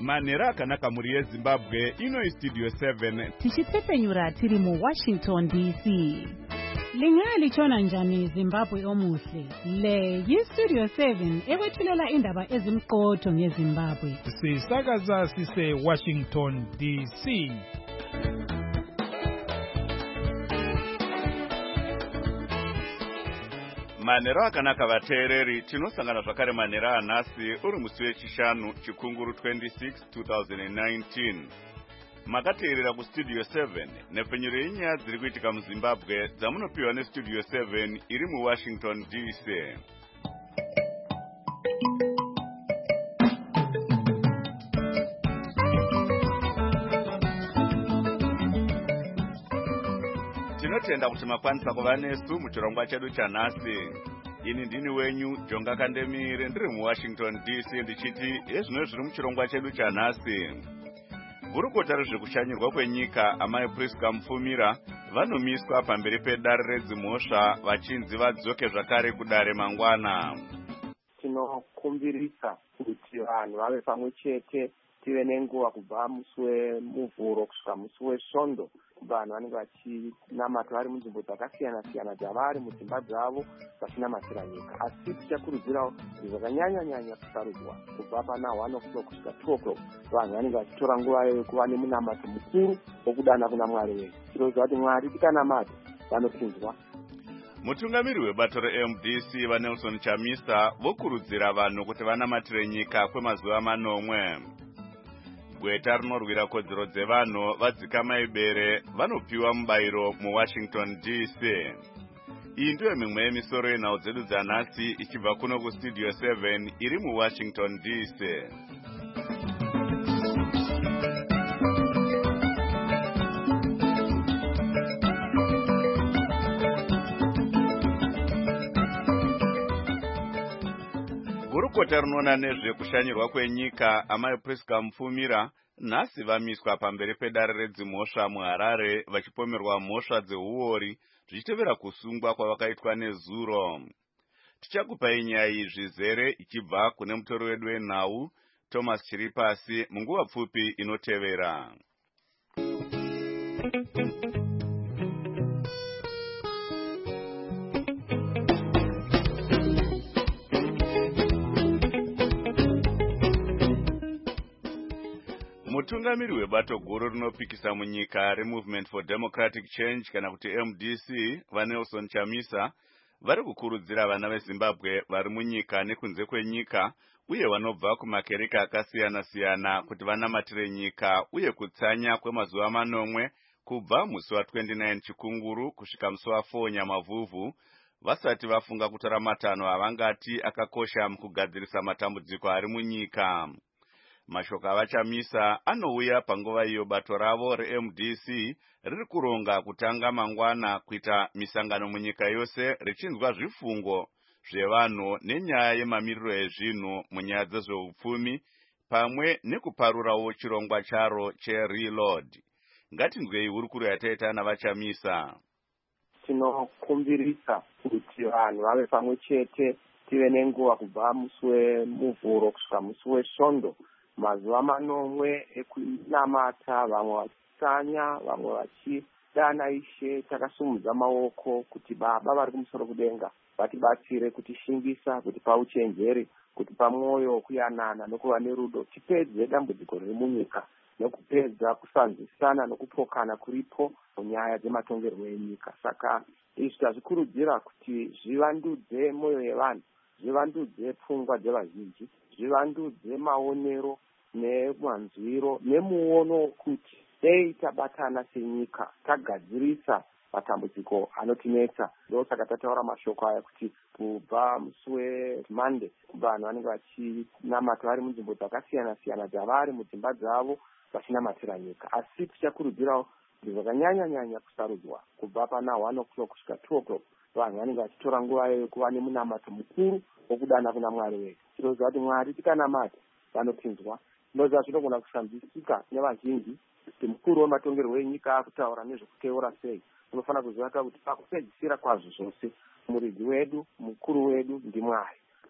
manhero akanaka mhuri yezimbabwe. Ino istudio 7 tichipfepenyura tiri muWashington DC. Lingalitshona njani Zimbabwe omuhle? Le yistudio 7 ekwethulela indaba ezimqotho ngeZimbabwe. Sisakaza sise Washington DC. manhero akanaka vateereri. Tinosangana zvakare manhero anhasi uri musi wechishanu chikunguru 26 2019. Makateerera kustudio 7 nepfenyuro yenyaya dziri kuitika muZimbabwe dzamunopiwa nestudio 7 iri muWashington DC. Tinotenda kuti makwanisa kuva nesu muchirongwa chedu chanhasi. Ini ndini wenyu Jonga Kandemire ndiri muWashington DC ndichiti ezvino zviri muchirongwa chedu chanhasi. Gurukota rezvekushanyirwa kwenyika amai Priska Mufumira vanomiswa pamberi pedare redzimhosva vachinzi vadzoke zvakare kudare mangwana. Tinokumbirisa kuti vanhu vave pamwe chete, tive nenguva kubva musi wemuvhuro kusvika musi wesvondo. Vanhu vanenge vachinamata vari munzvimbo dzakasiyana-siyana dzavari mudzimba dzavo vachinamatira nyika. Asi tichakurudzirawo zvakanyanya kusarudzwa kubva pana 1 o'clock kusvika 2 o'clock. Vanhu vanenge vachitora nguva yekuva nemunamato mukuru wokudana kuna Mwari wedu. Tinoziva kuti Mwari tikanamata vanopinzwa. Mutungamiri webato reMDC vaNelson Chamisa vokurudzira vanhu kuti vanamatire nyika kwemazuva 9. Gweta rinorwira kodzero dzevanhu vadzikama ibere vanopiwa mubayiro muWashington DC. Iyi ndiyo mimwe yemisoro yenhau dzedu dzanhasi ichibva kuno kustudio 7 iri muWashington DC. Gurukota rinoona nezvekushanyirwa kwenyika amai Priska Mufumira nhasi vamiswa pamberi pedare redzimhosva muHarare vachipomerwa mhosva dzeuori zvichitevera kusungwa kwavakaitwa nezuro. Tichakupai nyaya iyi zvizere ichibva kune mutori wedu wenhau Thomas Chiripasi munguva pfupi inotevera. Mutungamiri webato guru rinopikisa munyika reMovement for Democratic Change kana kuti MDC vaNelson Chamisa vari kukurudzira vana veZimbabwe vari munyika nekunze kwenyika uye vanobva kumakereka akasiyana-siyana kuti vanamatire nyika uye kutsanya kwemazuva 9 kubva musi wa29 chikunguru kusvika musi wa4 Nyamavhuvhu vasati vafunga kutora matanho avangati akakosha mukugadzirisa matambudziko ari munyika. Mashoko avaChamisa anouya panguva iyo bato ravo reMDC riri kuronga kutanga mangwana kuita misangano munyika yose richinzwa zvifungo zvevanhu nenyaya yemamiriro ezvinhu munyaya dzezveupfumi pamwe nekuparurawo chirongwa charo cheReload. Ngatinzwei hurukuro yataita navaChamisa. Tinokumbirisa kuti vanhu vave pamwe chete, tive nenguva kubva musi wemuvhuro kusvika musi wesvondo. Mazuva 9 ekunamata, vamwe vachitsanya, vamwe vachidana Ishe. Takasumudza maoko kuti Baba vari kumusoro kudenga vatibatsire kutishingisa, kutipa uchenjeri, kutipa mwoyo wokuyanana nokuva nerudo, tipedze dambudziko riri munyika nokupedza kusanzwisana nokupokana kuripo munyaya dzematongerwo enyika. Saka izvi tazvikurudzira kuti zvivandudze mwoyo yevanhu, zvivandudze pfungwa dzevazhinji, zvivandudze maonero nemanzwiro nemuono wokuti dei tabatana senyika tagadzirisa matambudziko anotinetsa. Ndosaka tataura mashoko aya kuti kubva musi weMonday vanhu vanenge vachinamata vari munzvimbo dzakasiyana-siyana dzavari mudzimba dzavo vachinamatira nyika. Asi tichakurudzirawo zvakanyanya kusarudzwa kubva pana 1 o'clock kusvika 2 o'clock. Vanhu vanenge vachitora nguva yekuva nemunamato mukuru wokudana kuna Mwari wedu. Tinoziva kuti Mwari tikanamata vanopinzwa. Ndozva zvinogona kushambidzika nevazhinji kuti mukuru wematongerwo enyika akutaura nezvekuteura sei. Unofanira kuziva kuti pakupedzisira kwazvo zvose muridzi wedu, mukuru wedu ndiMwari.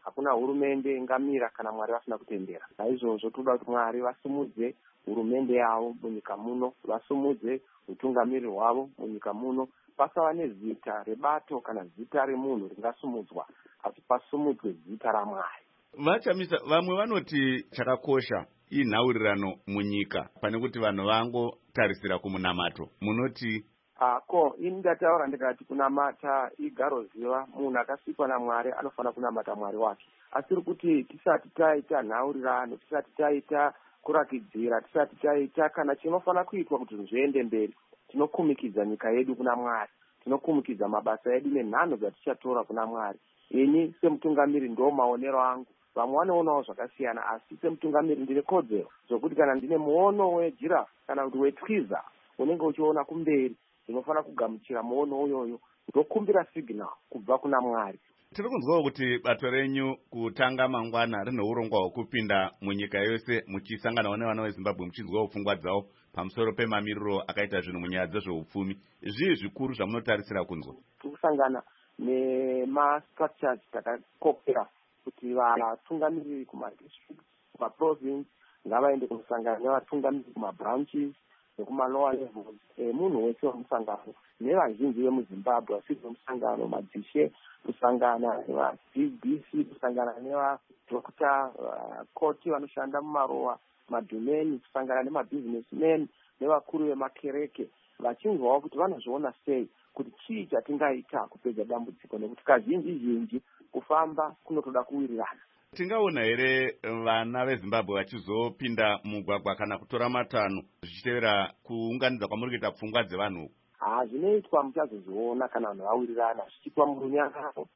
hakuna hurumende ingamira kana Mwari vasina kutendera. Naizvozvo toda kuti Mwari vasumudze hurumende yavo munyika muno, vasumudze utungamiri hwavo munyika muno, pasava nezita rebato kana zita remunhu ringasumudzwa, asi pasumudzwe zita raMwari. Vachamisa, vamwe vanoti chakakosha inhaurirano munyika pane kuti vanhu vangotarisira kumunamato. Munoti? Ini ndataura ndikati kunamata igaro ziva, munhu akasikwa naMwari anofana kunamata Mwari wake. Asi kuti tisati taita nhaurirano, tisati taita kurakidzira, tisati taita kana chinofana kuitwa kuti zviende mberi, tinokumikidza nyika yedu kuna Mwari, tinokumikidza mabasa edu nenhano dzatichatora kuna Mwari. Ini semutungamiri ndo maonero angu, vamwe vanoonawo zvakasiyana, asi semutungamiri ndine kodzero zvokuti kana ndine muono wejirafu kana kuti wetwiza unenge uchiona kumberi, ndinofana kugamuchira muono uyoyo, ndokumbira signal kubva kuna Mwari. Tiri kunzwawo kuti bato renyu kutanga mangwana rine urongwa hwekupinda munyika yose muchisanganawo nevana veZimbabwe muchinzwawo pfungwa dzavo pamusoro pemamiriro akaita zvinhu munyaya dzezveupfumi. Zvii zvikuru zvamunotarisira kunzwa? Kusangana nemastructures takakopera kuti vatungamiriri kumadistrict, kumaprovince ngavaende kunosangana nevatungamiriri kumabranches nekumalower levels. Munhu wese wemusangano nevazhinji vemuZimbabwe vasiri vemusangano, madzishe, kusangana neva-DBC, kusangana nevadokta, koti vanoshanda mumarowa, madhumeni, kusangana nemabusinessmen nevakuru vemakereke, vachinzwawo kuti vanozviona sei kuti chii chatingaita kupedza dambudziko, nekuti kazhinji kufamba kunotoda kuwirirana. Tingaona here vana veZimbabwe vachizopinda mugwagwa kana kutora matanho zvichitevera kuunganidza kwamuri kuita pfungwa dzevanhu? Zvinoitwa muchazozviona kana vanhu vawirirana zvichiitwa murunyararo.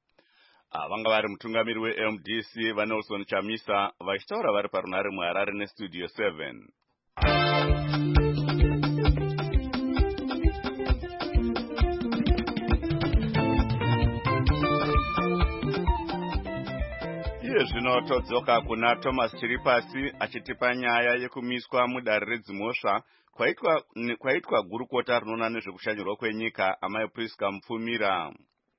Vanga vari mutungamiri weMDC vaNelson Chamisa vachitaura vari parunare muHarare neStudio 7. Zvino todzoka kuna Thomas Chiripasi achitipa nyaya yekumiswa mudare redzimhosva kwaitwa gurukota rinoona nezvekushanyirwa kwenyika Amai Priska Mupfumira.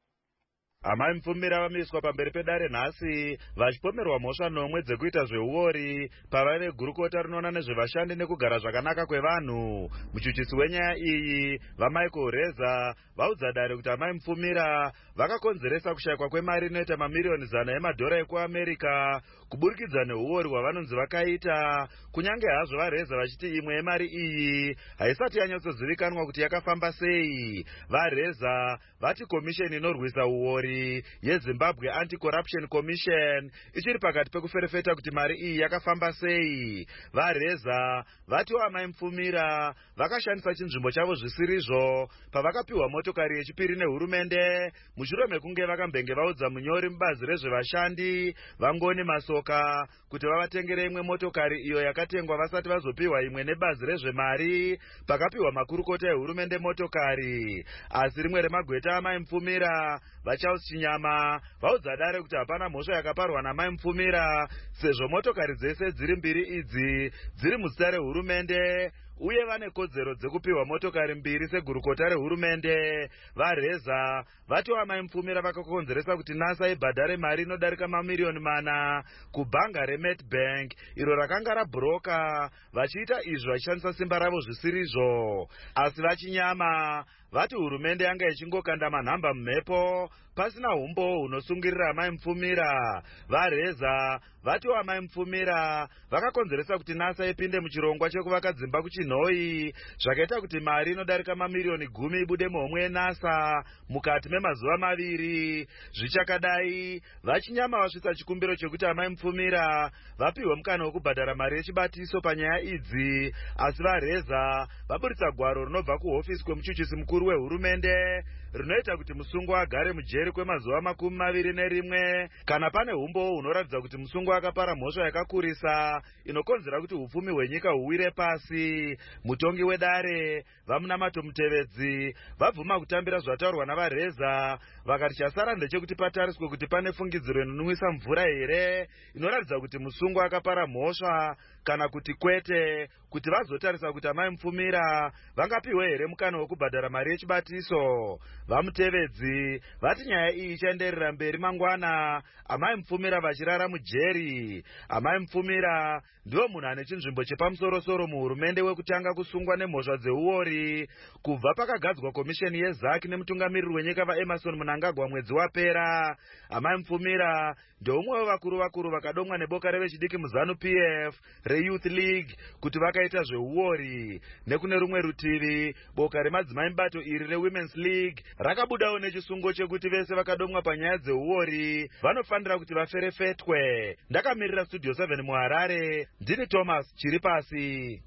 Amai Mupfumira vamiswa pamberi pedare nhasi vachipomerwa mhosva 9 dzekuita zveuori pavaive gurukota rinoona nezvevashandi nekugara zvakanaka kwevanhu. Muchuchisi wenyaya iyi vaMichael Reza vaudza dare kuti Amai Mupfumira vakakonzeresa kushayikwa kwemari inoita mamiliyoni 100 emadhora ekuAmerica kuburikidza neuori hwavanonzi vakaita, kunyange hazvo vaReza vachiti imwe yemari iyi haisati yanyatsozivikanwa kuti yakafamba sei. VaReza vati komisheni inorwisa uori yeZimbabwe Anti-Corruption Commission ichiri pakati pekuferefeta kuti mari iyi yakafamba sei. VaReza vati Amai Mupfumira vakashandisa chinzvimbo chavo zvisirizvo pavakapiwa motokari yechipiri nehurumende mushure mekunge vakambenge vaudza munyori mubazi rezvevashandi Vangoni Masoka kuti vavatengere imwe motokari iyo yakatengwa vasati vazopiwa imwe nebazi rezvemari pakapiwa makurukota ehurumende motokari. Asi rimwe remagweta Amai Mupfumira vaCharles Chinyama vaudza dare kuti hapana mhosva yakaparwa naMai Mupfumira sezvo motokari dzese dziri mbiri idzi dziri muzita rehurumende uye vane kodzero dzekupiwa motokari 2 segurukota rehurumende. VaReza vati Amai Mupfumira vakakonzeresa kuti NASA ibhadhare mari inodarika mamiliyoni 4 kubhanga reMedbank iro rakanga rabhuroka, vachiita izvo vachishandisa simba ravo zvisirizvo. Asi vaChinyama vati hurumende yanga ichingokanda manhamba mumhepo pasina umbo hunosungirira Amai Mupfumira. VaReza vati Amai Mupfumira vakakonzeresa kuti NASA ipinde muchirongwa chekuvaka dzimba kuChinhoi zvakaita kuti mari inodarika mamiliyoni 10 ibude muhomwe yeNASA mukati memazuva 2. Zvichakadai vaChinyama vasvitsa chikumbiro chekuti Amai Mupfumira vapiwe mukana wekubhadhara mari yechibatiso panyaya idzi. Asi vaReza vaburitsa gwaro rinobva kuhofisi kwemuchuchisi mukuru wehurumende rinoita kuti musungwa agare mujeri kwemazuva 21 kana pane umbo hunoratidza kuti musungwa akapara mhosva yakakurisa inokonzera kuti upfumi hwenyika huwire pasi. Mutongi wedare vaMunamato Mutevedzi vabvuma kutambira zvataurwa navaReza vakati chasara ndechekuti patariswe kuti pane fungidziro inonwisa mvura here inoratidza kuti musungwa akapara mhosva kana kuti kwete, kuti vazotarisa kuti Amai Mupfumira vangapiwe here mukana wekubhadhara mari yechibatiso. vamutevedzi vati nyaya iyi ichaenderera mberi mangwana. Amai Mupfumira vachirara mujeri. Amai Mupfumira ndiwo munhu ane chinzvimbo chepamusoro-soro muhurumende wekutanga kusungwa nemhosva dzeuori kubva pakagadzwa komisheni yeZAC nemutungamiriri wenyika vaEmerson Mnangagwa mwedzi wapera. Amai Mupfumira ndoumwe wevakuru vakadomwa neboka revechidiki muZANU PF reYouth League kuti vakaita zveuori. Nekune rumwe rutivi boka remadzimai mubato iri reWomen's League rakabudawo nechisungo chekuti vese vakadomwa panyaya dzeuori vanofanira kuti vaferefetwe. Ndakamirira Studio 7 muHarare, ndini Thomas Chiripasi.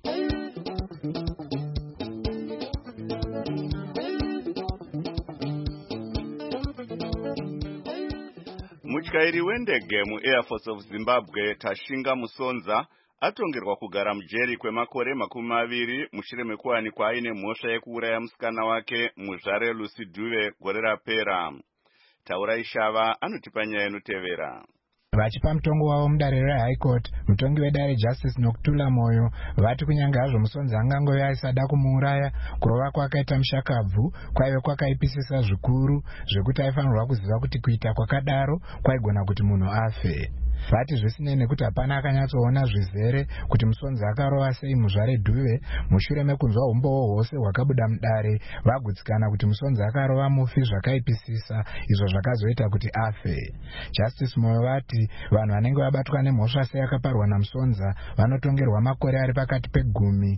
Mutyairi wendege muAir Force of Zimbabwe Tashinga Musonza atongerwa kugara mujeri kwemakore 20 mushure mekuwanikwa aine mhosva yekuuraya musikana wake muzvare Lucy Dube gore rapera. Taura Ishava anotipa nyaya inotevera. Vachipa mutongo wavo mudare reHigh Court, mutongi wedare Justice Nokutula Moyo vati kunyange hazvo Musonza angangove aisada kumuuraya, kurova kwakaita mushakabvu kwaive kwakaipisisa zvikuru zvekuti aifanirwa kuziva kuti kuita kwakadaro kwaigona kuti munhu afe. Vati zvisinei nekuti hapana akanyatsoona zvizere kuti Musonza akarova sei muzvare Dube mushure mekunzwa umboo hwose hwakabuda mudare vagutsikana kuti Musonza akarova mufi zvakaipisisa izvo zvakazoita kuti afe. Justice Moyo vati vanhu vanenge vabatwa nemhosva seyakaparwa naMusonza vanotongerwa makore ari pakati pe10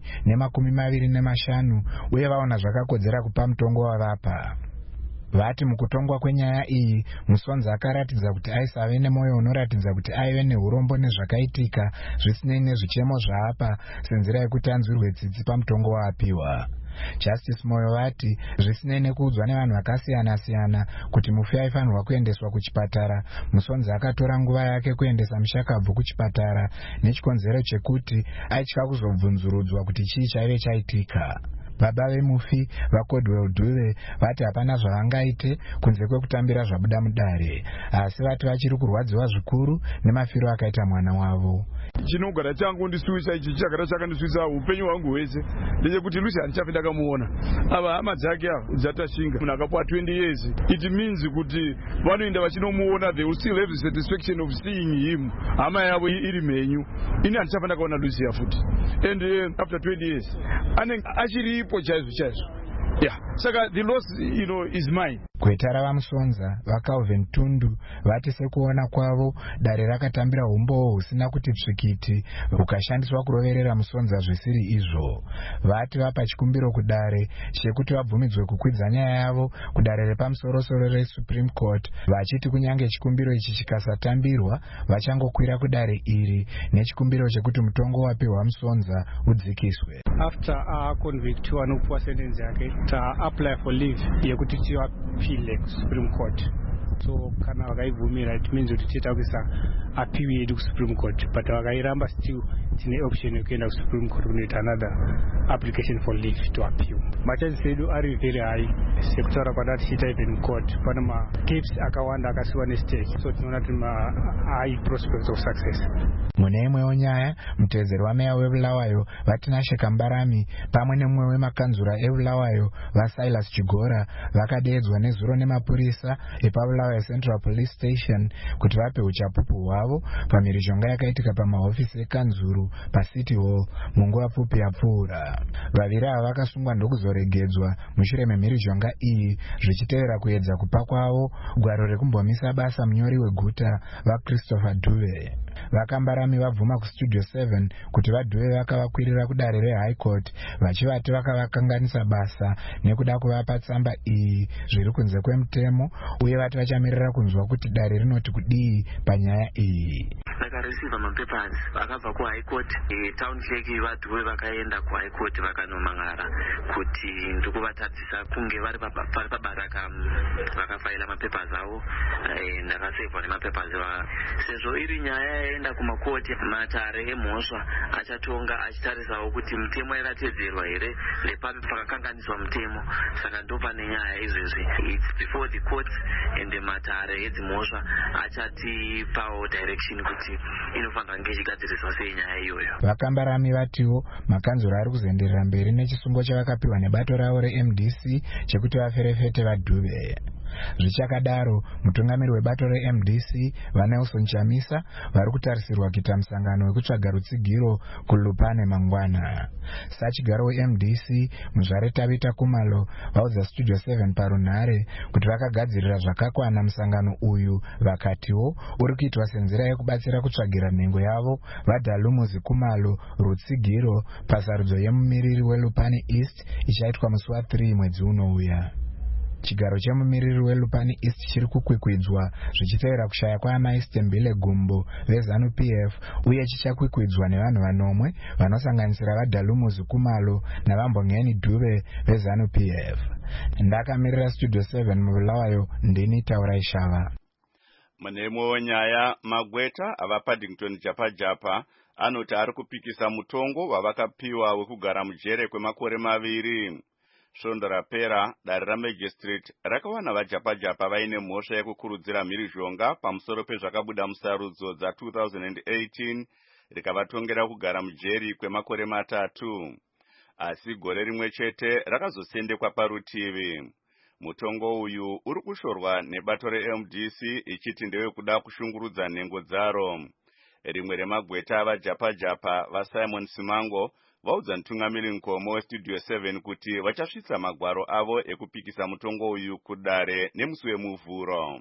ne25 uye vaona zvakakodzera kupa mutongo wavapa. Vati mukutongwa kwenyaya iyi Musonza akaratidza kuti aisave nemwoyo unoratidza kuti aive neurombo nezvakaitika zvisinei nezvichemo zvaapa senzira yekuti anzwirwe tsitsi pamutongo waapiwa. Justice Moyo vati zvisinei nekuudzwa nevanhu vakasiyana-siyana kuti mufi aifanirwa kuendeswa kuchipatara, Musonza akatora nguva yake kuendesa mushakabvu kuchipatara nechikonzero chekuti aitya kuzobvunzurudzwa kuti chii chaive chaitika. Baba vemufi vaCodwell Dube vati hapana zvavangaite kunze kwekutambira zvabuda mudare, asi vati vachiri kurwadziwa zvikuru nemafiro akaita mwana wavo. Chinogara changu ndisuisa ichi chakara chakandisuisa upenyu hwangu hwese ndechekuti Lucy handichafi ndakamuona. Ava hama dzake dzatashinga munhu akapuwa 20 years. It means kuti vanoenda vachinomuona, they will still have the satisfaction of seeing him. Hama yavo iri menyu. Ini handichafi ndakaona Lucy futi. And after 20 years anenge achiripo chaizvo. Yeah, saka the loss, is mine. Kweta ravaMusonza vaCalvin Tundu vati sekuona kwavo dare rakatambira umboo husina kuti tsvikiti hukashandiswa kuroverera Musonza zvisiri izvo. Vati vapa chikumbiro kudare chekuti vabvumidzwe kukwidza nyaya yavo kudare repamusoro-soro reSupreme Court, vachiti kunyange chikumbiro ichi chikasatambirwa vachangokwira kudare iri nechikumbiro chekuti mutongo wapiwa Musonza udzikiswe. After convictiwa nokupuwa sentence yake apply for leave yekuti tiapile kuSupreme Court. So kana vakaivhumira it means kuti tiitakuisa apiwi yedu kuSupreme Court, but vakairamba still tine option yekuenda kuSupreme Court kunoita another application for leave to appeal. Machances edu ari very high sekutaura kwada tichiita even court pana macases akawanda akasiwa nestake, so tinoona kuti high prospects of success. Mune imwewo nyaya mutevedzeri wameya weBulawayo vatinashe Kambarami pamwe nemumwe wemakanzura eBulawayo vaSilas Chigora vakadeedzwa nezuro nemapurisa epaBulawayo Central Police Station kuti vape uchapupu hwavo pamhirizhonga yakaitika pamahofisi ekanzuru paCity Hall munguva pfupi yapfuura. Vaviri ava vakasungwa ndokuzoregedzwa mushure memhirizhonga iyi zvichitevera kuedza kupa kwavo gwaro rekumbomisa basa munyori weguta vaChristopher Dube. VaKambarami vabvuma kuStudio 7 kuti vaDube vakavakwirira kudare reHigh Court vachivati vakavakanganisa basa nekuda kuvapa tsamba iyi zviri kunze kwemutemo uye vati vachamirira kunzwa kuti dare rinoti kudii panyaya iyi. Vakareceiva mapapers vakabva kuHigh Court. Town clerk vaDube vakaenda kuHigh Court vakanomangara kuti ndikuvatadzisa kunge vari pabaraka vakafaila mapapers avo ndakasevhwa nemapapers sezvo iri nyaya yaenda kumakoti. Matare emhosva achatonga achitarisawo kuti mutemo yakatedzerwa here nepapi pakakanganiswa mutemo. Saka ndo pane nyaya izvezvi it's before the courts and matare edzimhosva achatipawo direction kuti kuti inofanira kunge ichigadziriswa sei nyaya iyoyo. Vakambarami vatiwo makanzuro ari kuzoenderera mberi nechisungo chavakapiwa nebato ravo reMDC chekuti vaferefete vaDhube. Zvichakadaro, mutungamiri webato reMDC vaNelson Chamisa vari kutarisirwa kuita musangano wekutsvaga rutsigiro kuLupane mangwana. Sachigaro weMDC muzvare Tabita Kumalo vaudza Studio 7 parunhare kuti vakagadzirira zvakakwana musangano uyu, vakatiwo uri kuitwa senzira yekubatsira kutsvagira nhengo yavo vaDalumuzi Kumalo rutsigiro pasarudzo yemumiriri weLupane East ichaitwa musi wa3 mwedzi unouya. Chigaro chemumiriri weLupane East chiri kukwikwidzwa zvichitevera kushaya kwaamai Stembile Gumbo veZANU-PF uye chichakwikwidzwa nevanhu vanomwe vanosanganisira vaDalumuzi Kumalo naVambongeni Dube veZANU-PF. Ndakamirira Studio 7 mubulawayo ndini Taurai Shava. Munemo wenyaya Magweta avaPaddington Japa anoti ari kupikisa mutongo wavakapiwa wekugara mujere kwemakore 2. Svondo rapera dare raMagistrate rakawana vaJapa vaine mhosva yekukurudzira mhirizhonga pamusoro pezvakabuda musarudzo dza2018 rikavatongera kugara mujeri kwemakore 3. Asi gore rimwe chete rakazosendekwa parutivi. Mutongo uyu uri kushorwa nebato reMDC ichiti ndewekuda kushungurudza nhengo dzaro. Rimwe remagweta vaJapa vaSimon Simango vaudza mutungamiri Nkomo weStudio 7 kuti vachasvitsa magwaro avo ekupikisa mutongo uyu kudare nemusi wemuvhuro.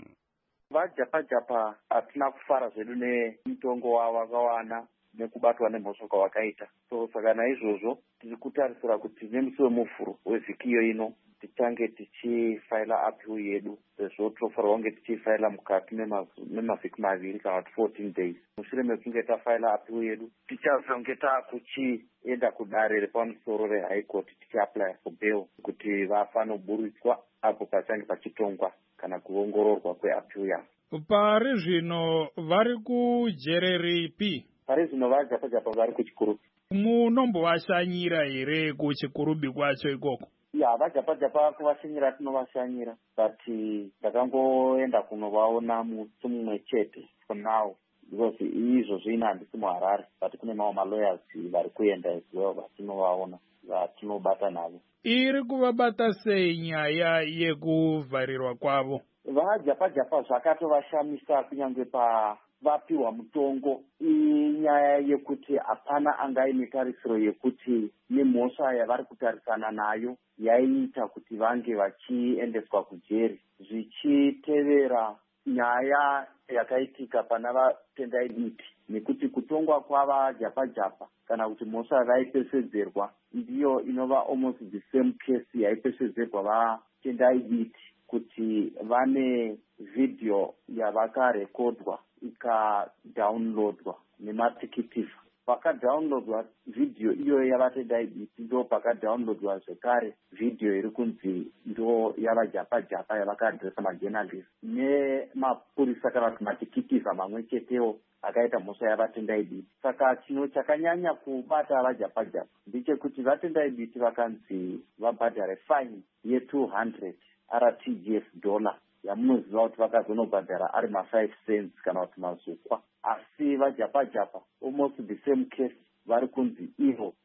vaJapa hatina kufara zvedu nemutongo wavakawana nekubatwa nemhosva kwavakaita. So saka naizvozvo tiri kutarisira kuti nemusi wemuvhuro wevhiki iyo ino tichange tichifaila appeal yedu, sezvo tofanirwa kunge tichifaila mukati memavhiki 2 kana 14 days. Mushure mekunge tafaila appeal yedu tichazonge takuchienda kudare repamusoro reHigh Court tichiapply for bail kuti vafanoburitswa apo pachange pachitongwa kana kuongororwa kweappeal yavo. Pari zvino vari kujere ripi? Pari zvino vaJapa vari kuchikurubi. Munombovashanyira here kuchikurubi kwacho ikoko? Ya, vaJapa kuvashanyira tinovashanyira, but ndakangoenda kunovaona musi mumwe chete for now, because izvozvo ina handisi muHarare, but kune mamwe malawyers vari kuenda as well vatinovaona vatinobata navo. Iri kuvabata sei nyaya yekuvharirwa kwavo? vaJapa zvakatovashamisa kunyange vapiwa mutongo. Inyaya yekuti hapana angaine tarisiro yekuti nemhosva yavari kutarisana nayo yaiita kuti vange vachiendeswa kujeri, zvichitevera nyaya yakaitika pana vatendai diki, nekuti kutongwa kwavaJapa kana kuti mhosva vaipesedzerwa ndiyo inova almost the same case yaipesedzerwa vatendai diki, kuti vane video yavakarekodwa ikadownloadwa nematikitivu. Pakadownloadwa video iyo yavatendai diki ndo pakadownloadwa zvekare video iri kunzi ndo yavaJapa yavakaadresa majournalist nemapurisa kana kuti matikitivha mamwe chetewo akaita mhosva yavatendai diki. Saka chino chakanyanya kubata vaJapa ndechekuti vatendai diki vakanzi vabhadhare fine ye$200 RTGS yamunoziva kuti vakazonobhadhara ari ma5 cents kana kuti mazukwa. Asi vaJapa almost the same case vari kunzi ivo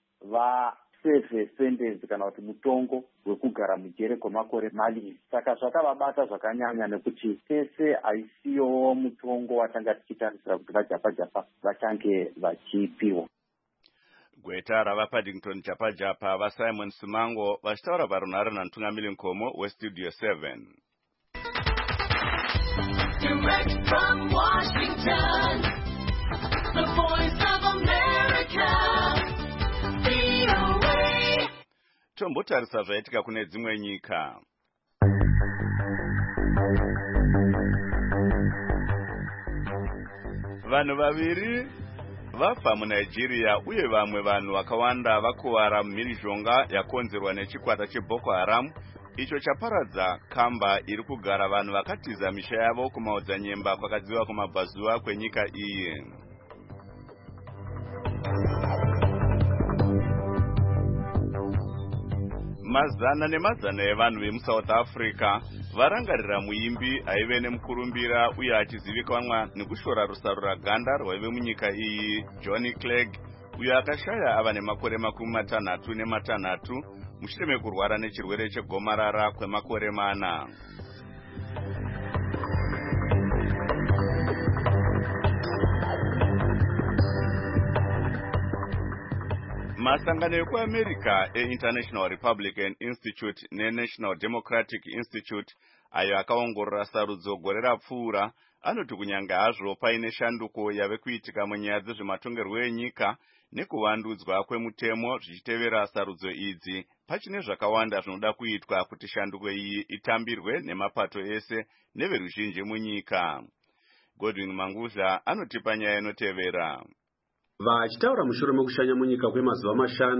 vaseve sentence kana kuti mutongo wekugara mujere kwemakore 2. Saka zvakavabata zvakanyanya nekuti pese haisiyo mutongo watanga tichitarisira kuti vaJapa vachange vachipiwa. Gweta ravaPaddington Japa vaSimon Simango vachitaura parunhare namutungamiri Nkomo weStudio 7. Direct from Washington, the Voice of America, VOA. Tombotarisa zvaitika kune dzimwe nyika. Vanhu vaviri vafa muNigeria uye vamwe vanhu vakawanda vakuwara mumhirizhonga yakonzerwa nechikwata cheBoko Haram icho chaparadza kamba iri kugara vanhu vakatiza misha yavo kumaodzanyemba kwakadziva kumabvazuva kwenyika iyi. Mazana nemazana evanhu vemuSouth Africa varangarira muimbi aive nemukurumbira uye achizivikanwa nekushora rusarura ganda rwaive munyika iyi Johnny Clegg, uyo akashaya ava nemakore 36 mushure mekurwara nechirwere chegomarara kwemakore 4. Masangano ekuAmerica eInternational Republican Institute neNational Democratic Institute ayo akaongorora sarudzo gore rapfuura anoti kunyange hazvo paine shanduko yave kuitika munyaya dzezvematongerwo enyika nekuvandudzwa kwemutemo zvichitevera sarudzo idzi, pachine zvakawanda zvinoda kuitwa kuti shanduko iyi itambirwe nemapato ese neveruzhinji munyika. Godwin Manguzha anotipa nyaya inotevera. Vachitaura mushure mekushanya munyika kwemazuva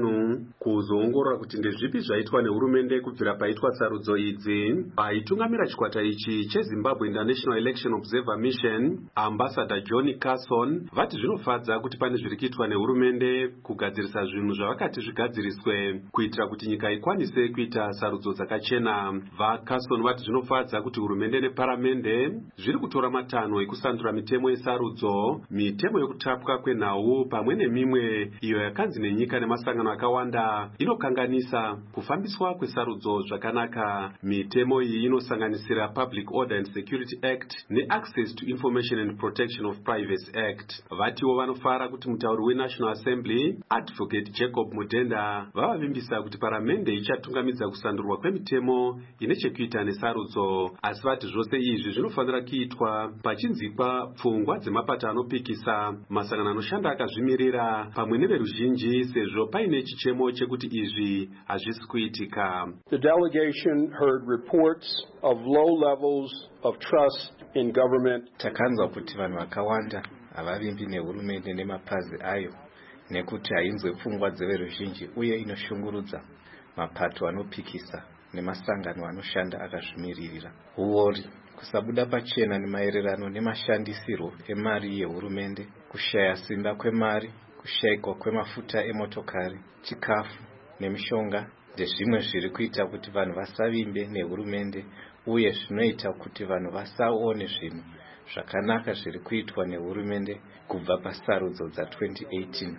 5 kuzoongorora kuti ndezvipi zvaitwa nehurumende kubvira paitwa sarudzo idzi, aitungamira chikwata ichi cheZimbabwe International Election Observer Mission, Ambassador John Carson, vati zvinofadza kuti pane zviri kuitwa nehurumende kugadzirisa zvinhu zvavakati zvigadziriswe kuitira kuti nyika ikwanise kuita sarudzo dzakachena. VaCarson vati zvinofadza kuti hurumende neparamende zviri kutora matanho ekusandura mitemo yesarudzo, mitemo yekutapwa kwenhau pamwe nemimwe iyo yakanzi nenyika nemasangano akawanda inokanganisa kufambiswa kwesarudzo zvakanaka. Mitemo iyi inosanganisira Public Order and Security Act neAccess to Information and Protection of Privacy Act. Vatiwo vanofara kuti mutauri weNational Assembly Advocate Jacob Mudenda vavavimbisa kuti paramende ichatungamidza kusandurwa kwemitemo ine chekuita nesarudzo, asi vati zvose izvi zvinofanira kuitwa pachinzikwa pfungwa dzemapato anopikisa, masangano anoshanda akazvimirira pamwe neveruzhinji sezvo paine chichemo chekuti izvi hazvisi kuitika. The delegation heard reports of low levels of trust in government. Takanzwa kuti vanhu vakawanda havavimbi nehurumende nemapazi ayo nekuti hainzwe pfungwa dzeveruzhinji uye inoshungurudza mapato anopikisa nemasangano anoshanda akazvimiririra. Huori, kusabuda pachena nemaererano nemashandisirwo emari yehurumende, kushaya simba kwemari, kushayikwa kwemafuta emotokari, chikafu nemishonga ndezvimwe zviri kuita kuti vanhu vasavimbe nehurumende uye zvinoita kuti vanhu vasaone zvinhu zvakanaka zviri kuitwa nehurumende kubva pasarudzo dza2018.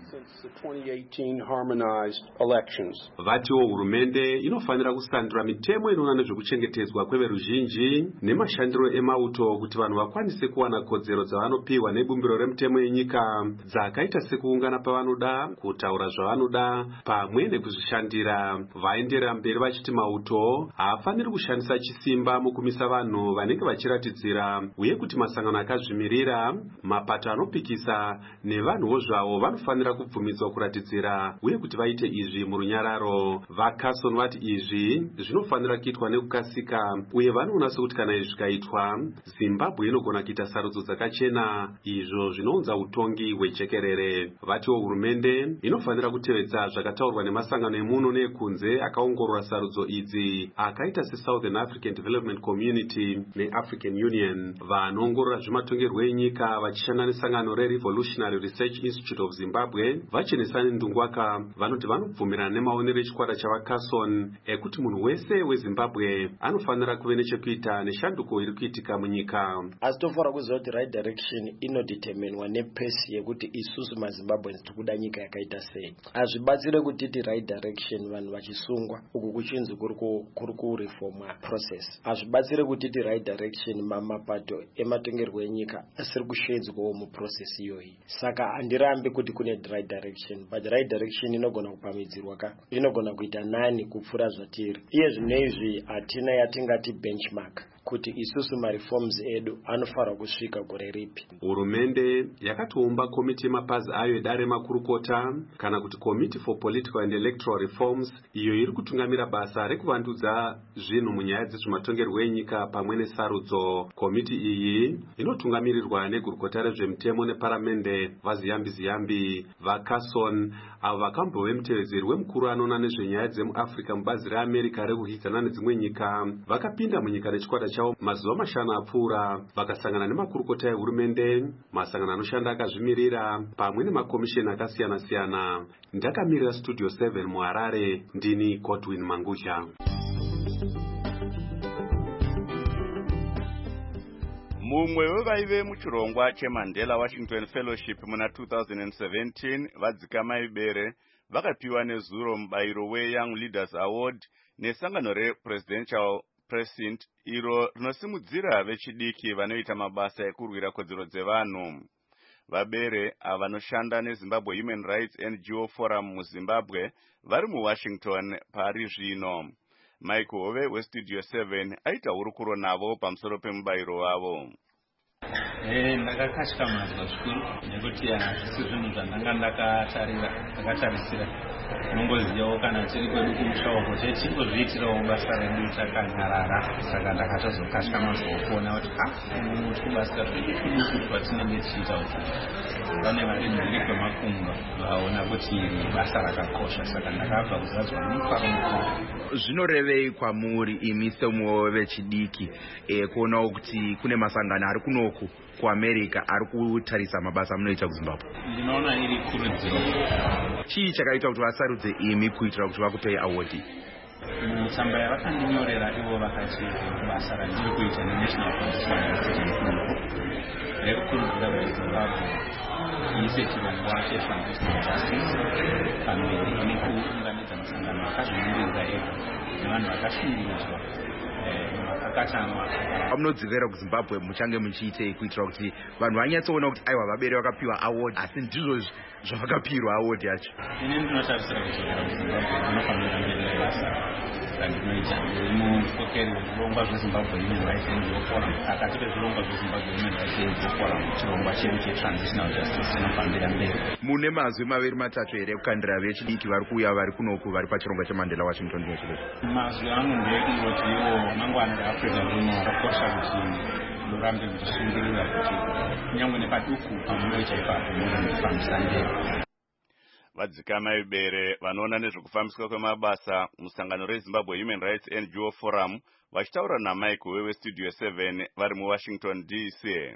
Vatiwo hurumende inofanira kusandura mitemo inoona nezvekuchengetedzwa kweveruzhinji nemashandiro emauto kuti vanhu vakwanise kuwana kodzero dzavanopiwa nebumbiro remutemo yenyika dzakaita sekuungana pavanoda, kutaura zvavanoda pamwe nekuzvishandira. Vaenderera mberi vachiti mauto haafaniri kushandisa chisimba mukumisa vanhu vanenge vachiratidzira uye kuti masangano akazvimirira, mapato anopikisa nevanhuwo zvavo vanofanira kubvumidzwa kuratidzira uye kuti vaite izvi murunyararo. VaCarson vati izvi zvinofanira kuitwa nekukasika uye vanoona sokuti kana izvi zvikaitwa Zimbabwe inogona kuita sarudzo dzakachena, izvo zvinounza utongi hwejekerere. Vatiwo hurumende inofanira kutevedza zvakataurwa nemasangano emuno neekunze akaongorora sarudzo idzi akaita seSouthern African Development Community neAfrican Union. Vanoongorora zvematongerwo enyika vachishanda nesangano reRevolutionary Research Institute of Zimbabwe vachenesani ndungwaka vanoti vanobvumirana nemaonero echikwata chavaCarson ekuti munhu wese weZimbabwe anofanira kuve nechekuita neshanduko iri kuitika munyika. Asi tofara kuziva kuti right direction inodeterminwa nepesi yekuti isusu maZimbabweans tikuda nyika yakaita sei. Hazvibatsire kutiti right direction vanhu vachisungwa uku kuchinzi kuri kureformwa process. Hazvibatsire kutiti right direction mapato ematongerwo enyika asiri kushedzwawo muprocess iyoyi. Saka handirambi kuti kune right direction, but right direction inogona kupamidzirwa inogona kuita nani kupfuura zvatiri. Iye zvinezvi hatina yatingati benchmark kuti isusu mareforms edu anofara kusvika gore ripi. Hurumende yakatoumba komiti yemapazi ayo edare makurukota kana kuti Committee for Political and Electoral Reforms, iyo iri kutungamira basa rekuvandudza zvinhu munyaya dzezvematongerwo enyika pamwe nesarudzo. Komiti iyi inotungamirirwa negurukota rezvemutemo neparamende vaZiyambi VaCarson, avo vakambove mutevedzeri wemukuru anoona nezvenyaya dzemuAfrica mubazi reAmerica rekuhidzana nedzimwe nyika, vakapinda munyika nechikwata chavo mazuva 5 apfuura vakasangana nemakurukota ehurumende, masangano anoshanda akazvimirira pamwe nemakomisheni akasiyana-siyana. Ndakamirira Studio 7 muHarare, ndini Godwin Manguzha. mumwe wevaive muchirongwa cheMandela Washington Fellowship muna 2017 vadzikama ibere vakapiwa nezuro mubayiro weYoung Leaders Award nesangano rePresidential Precinct iro rinosimudzira vechidiki vanoita mabasa ekurwira kodzero dzevanhu. Vabere avanoshanda neZimbabwe Human Rights NGO Forum muZimbabwe vari muWashington pari zvino. Mike Hove weStudio 7 aita hurukuro navo pamusoro pemubayiro wavo. Ndakakashikamaza zvikuru nekuti hazvisi zvinhu zvandanga ndakatarisira. Unongozivawo kana tiri kwedu kumushauko tichingozviitirawo basa redu takanyarara, saka ndakatozokashikamazawo kuona kuti tubasa twedu tuduku twatinenge tichiita kuti vane vari mhiri kwemakunga vaona kuti basa rakakosha, saka ndakabva kuzadzwa nomufaro mukuru. Zvinorevei kwamuri imi semumwe vechidiki kuonawo kuti kune masangano ari kunoku kuAmerica ari kutarisa mabasa amunoita kuZimbabwe? Ndinoona iri kurudziro. Chii chakaita kuti vasarudze imi kuitira kuti vakupei award? Mutsamba yavakandinyorera ivo vakati basa randiri kuita neNational Foundation rekukurudzira veZimbabwe iise chirongwa cheTransitional Justice pamberi nekuunganidza masangano akazvimiririra ega nevanhu vakashungurudzwa Amunodzivera kuZimbabwe muchange muchiitei kuitira kuti vanhu vanyatsoona kuti aiwa vabere vakapiwa award asi ndizvo zvavakapirwa award yacho? Ine ndinotarisira kuti Zimbabwe inofanira mberi basa randinoita. Ndiri mupokeri wezvirongwa zveZimbabwe Human Rights NGO Forum. Pakati pezvirongwa zveZimbabwe Human Rights NGO Forum chirongwa chedu cheTransitional Justice chinofambira mberi. Mune mazwi maviri matatu here kukandira vechidiki vari kuuya vari kunoku vari pachirongwa cheMandela Washington Fellowship? Mazwi angu ndeyekuti iwo mangwana reAfrica rino rakosha kuti murambe muchisungirira kuti nyangwe nepaduku pamunoita ipapo munofambisa mberi. Vadzikama ibere vanoona nezvekufambiswa kwemabasa musangano reZimbabwe Human Rights NGO Forum vachitaura naMike weStudio 7 vari muWashington DC.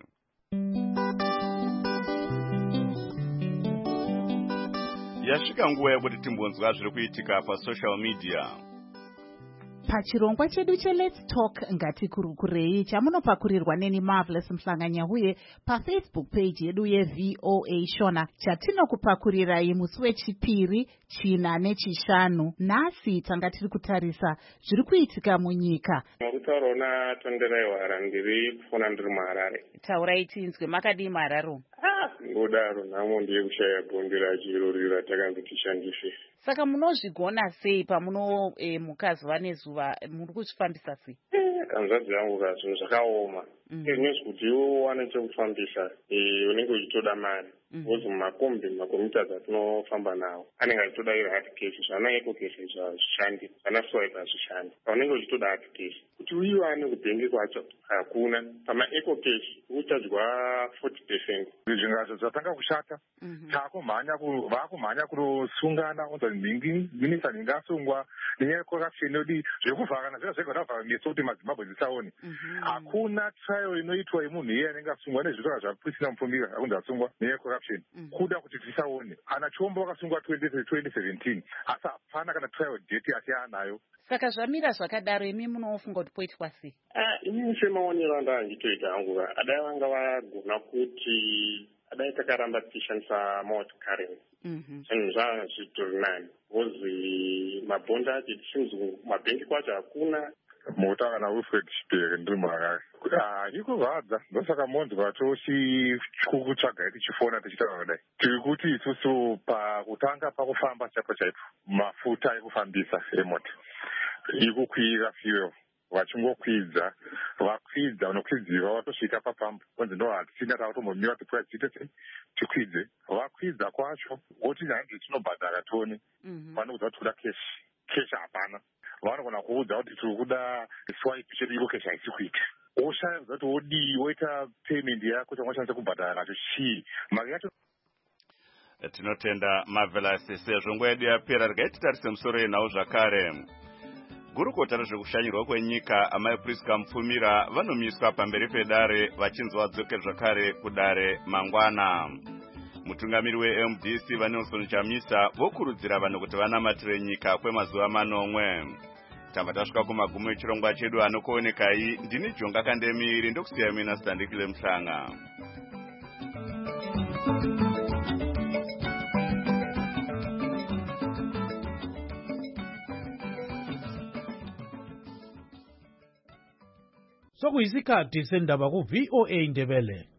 Yasvika nguva yekuti timbonzwa zviri kuitika pasocial media. Pachirongwa chedu cheLet's Talk ngatikurukurei chamunopakurirwa neni Marvelous Mhlanganya uye paFacebook page yedu yeVOA Shona chatinokupakurirai musi wechipiri, china nechishanu. Nhasi tanga tiri kutarisa zviri kuitika munyika. Mukutaura Tonderaiwara ndiri kufona ndiri muHarare. Taurai tinzwe, makadii muHarare? Ngodaro nhamo ndiye kushaya gondi rachirorira takanzi tishandise. Saka munozvigona sei pamuno mukazuva nezuva muri kuzvifambisa sei? Hanzvadzi yangu zvinhu zvakaoma. Inonzi kuti iwo wane chekufambisa unenge uchitoda mari. Because mumakombi makomita atinofamba nawo anenge achitoda hard case, zvana eco case zvazvishandi, zvana swipe hazvishandi. Paunenge uchitoda hard case kuti uyiwane kubhengi kwacho hakuna. Pama-eco case uchadzwa 40%. Zvingazvo zvatanga kushata vakumhanya kunosungana unza minisa ningasungwa nenyaya yecorruption yodi zvekuvhara kana zvega zvega zvavhara meso kuti maZimbabwe dzisaone. Hakuna trial inoitwa yemunhu iye anenge asungwa nezvitora zvaPriscilla Mufumira akunzi asungwa nenyaya yecorruption kuda kuti tisaone. Ana Chombo wakasungwa 2017 asi hapana kana trial date yati anayo. Saka zvamira zvakadaro imi munofunga kuti poitwa sei? Inini semaonero andangitoita hangu adai vanga vagona kuti adai takaramba tichishandisa motikari zvinhu zvazvitori nani because mabhonda acho tichinzi mabhengi kwacho hakuna. Mutaura naWilfred Chipere ndiri muHarare. Ikuvadza ndosaka monzwa tochikutsvagai tichifona tichitaura kudai. Tiri kuti isusu pakutanga pakufamba chaipo chaipo mafuta ekufambisa emota ikukwira fuel vachingokwidza vakwidza unokwidziwa watosvika papambo kunzi ndo hatisina tavatombomiwa tiprice tiite sei tikwidze. Vakwidza kwacho voti 100 tinobhadhara toni vanokudza kuti kuda keshi hapana. Vanogona kuudza kuti tiri kuda swipe chedu iko keshi haisi kuita. Oshaya kuza kuti wodii woita payment yako chaungashandisa kubhadhara nacho chii mari yacho. Tinotenda Marvelous sezvo nguva yedu yapera. Regai titarise musoro yenhau zvakare. Gurukota rezvekushanyirwa kwenyika amai Priska Mufumira vanomiswa pamberi pedare vachinzi vadzoke zvakare kudare mangwana. Mutungamiri weMDC vaNelson Chamisa vokurudzira vanhu kuti vanamatire nyika kwemazuva manomwe. tabva tasvika kumagumo echirongwa chedu anokuonekai. Ndini Jonga Kandemiri ndokusiya mina Sitandikile Mhlanga. Sokuyisikhathi sendaba ku VOA Ndebele.